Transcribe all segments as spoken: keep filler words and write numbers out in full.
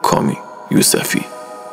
کامی یوسفی.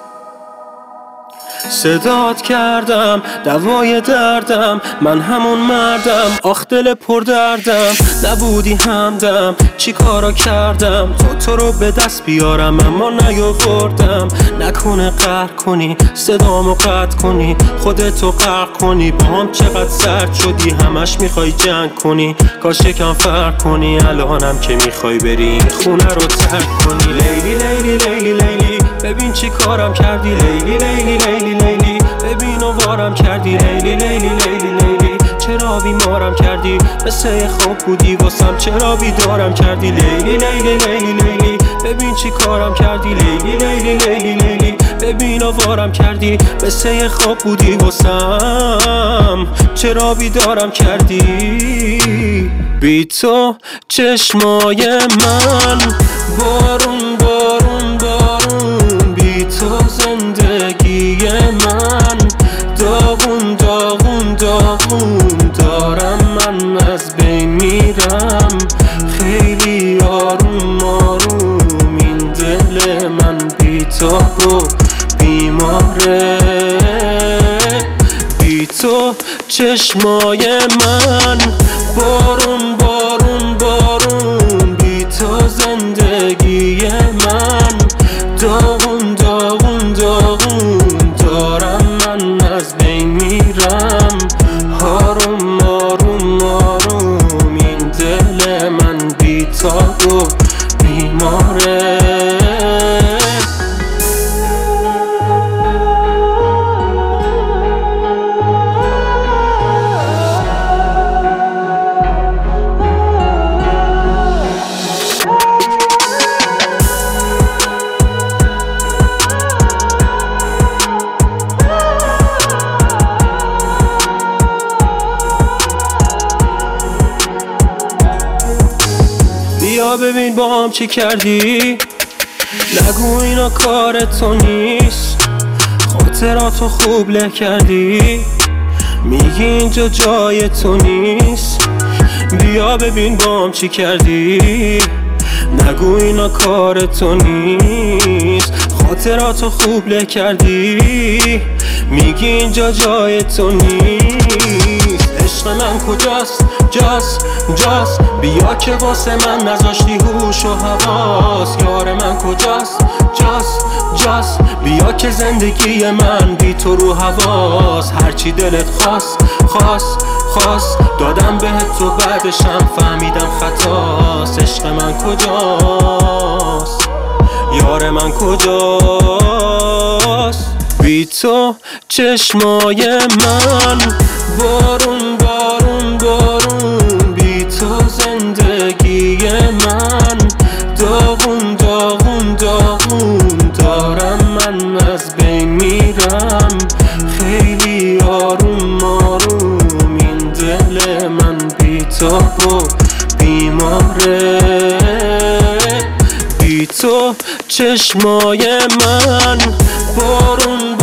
صدات کردم دوای دردم، من همون مردم، آخ دل پر دردم. نبودی همدم چی کارا کردم تو تو رو به دست بیارم، اما نیاوردم. نکنه قهر کنی صدامو قطع کنی، خودتو غرق کنی. با هم چقدر سرد شدی، همش میخوای جنگ کنی. کاش یکم فرق کنی، الانم که میخوای بری این خونه رو ترک کنی. لیلی لیلی لیلی لیلی ببین چی کارم کردی. لیلی لیلی لیلی لیلی ببین و وارم کردی. لیلی لیلی لیلی لیلی چرا بیمارم کردی، مثل خواب بودی واسم چرا بیدارم کردی. لیلی لیلی لیلی لیلی ببین چی کارم کردی. لیلی لیلی لیلی لیلی ببین و وارم کردی، مثل خواب بودی واسم چرا بیدارم کردی. بی تو چشمای من بارون بارون بارون، بی تو زندگی من داغون داغون داغون. دارم من از بین میرم خیلی آروم آروم، این دل من بی تو و بیماره. بی تو چشمای من بارون بارون بارون، بی تو زندگی من داغون داغون داغون. دارم من از بین میرم آروم آروم آروم، این دل من بی تاب و بیماره. بیا ببین با هم چی کردی، نگو اینا کار تو نیست. خاطراتو خوب له کردی، میگی اینجا جای تو نیست. بیا ببین با هم چی کردی، نگو اینا کار تو نیست. خاطراتو خوب له کردی، میگی اینجا جای تو نیست. عشق من کجاست جاست جاست، بیا که واسه من نذاشتی هوش و حواس. یار من کجاست جاست جاست، بیا که زندگی من بی تو رو حواس. هرچی دلت خواست خواست خواست دادم بهت تو، بعدشم فهمیدم خطاست. عشق من کجاست یار من کجاست. بی تو چشمای من بارون بارون بارون، بی تو زندگی من داغون داغون داغون. دارم من از بین میرم خیلی آروم آروم، این دل من بی تاب و بیماره. بی تو چشمای من بارون